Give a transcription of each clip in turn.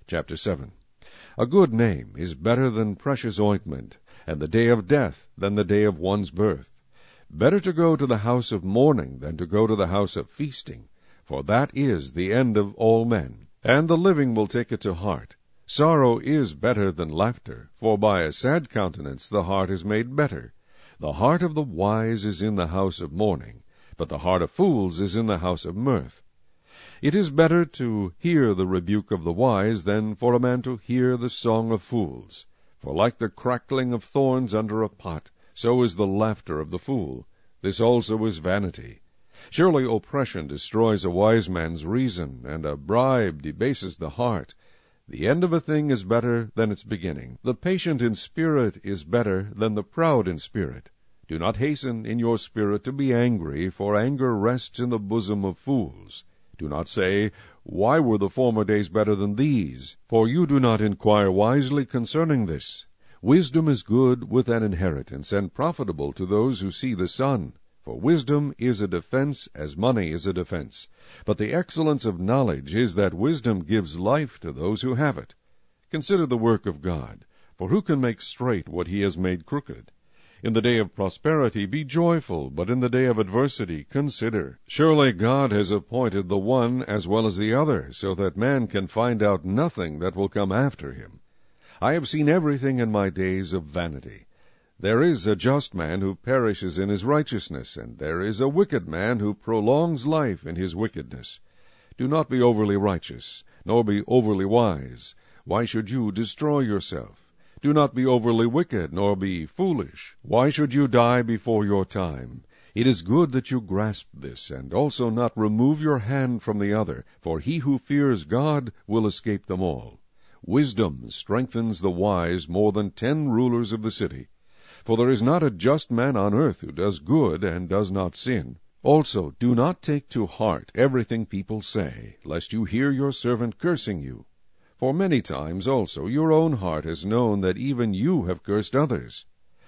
Chapter 7. A good name is better than precious ointment, and the day of death than the day of one's birth. Better to go to the house of mourning than to go to the house of feasting, for that is the end of all men, and the living will take it to heart. Sorrow is better than laughter, for by a sad countenance the heart is made better. The heart of the wise is in the house of mourning, but the heart of fools is in the house of mirth. It is better to hear the rebuke of the wise than for a man to hear the song of fools. For like the crackling of thorns under a pot, so is the laughter of the fool. This also is vanity. Surely oppression destroys a wise man's reason, and a bribe debases the heart. The end of a thing is better than its beginning. The patient in spirit is better than the proud in spirit. Do not hasten in your spirit to be angry, for anger rests in the bosom of fools. Do not say, Why were the former days better than these? For you do not inquire wisely concerning this. Wisdom is good with an inheritance, and profitable to those who see the sun. For wisdom is a defense, as money is a defense. But the excellence of knowledge is that wisdom gives life to those who have it. Consider the work of God, for who can make straight what he has made crooked? In the day of prosperity be joyful, but in the day of adversity consider. Surely God has appointed the one as well as the other, so that man can find out nothing that will come after him. I have seen everything in my days of vanity. There is a just man who perishes in his righteousness, and there is a wicked man who prolongs life in his wickedness. Do not be overly righteous, nor be overly wise. Why should you destroy yourself? Do not be overly wicked, nor be foolish. Why should you die before your time? It is good that you grasp this, and also not remove your hand from the other, for he who fears God will escape them all. Wisdom strengthens the wise more than 10 rulers of the city. For there is not a just man on earth who does good and does not sin. Also, do not take to heart everything people say, lest you hear your servant cursing you. For many times also your own heart has known that even you have cursed others.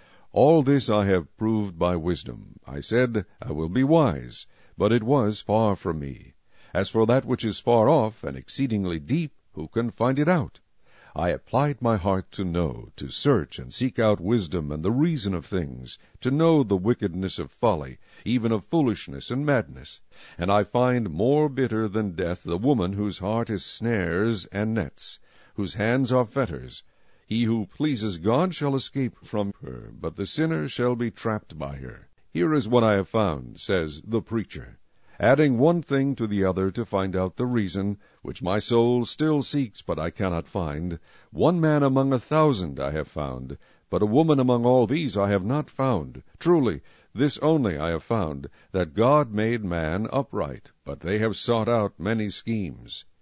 All this I have proved by wisdom. I said, I will be wise, but it was far from me. As for that which is far off and exceedingly deep, who can find it out? I applied my heart to know, to search and seek out wisdom and the reason of things, to know the wickedness of folly, even of foolishness and madness. And I find more bitter than death the woman whose heart is snares and nets, whose hands are fetters. He who pleases God shall escape from her, but the sinner shall be trapped by her. Here is what I have found, says the preacher, adding one thing to the other to find out the reason, which my soul still seeks, but I cannot find. 1 man among 1,000 I have found, but a woman among all these I have not found. Truly, this only I have found, that God made man upright, but they have sought out many schemes.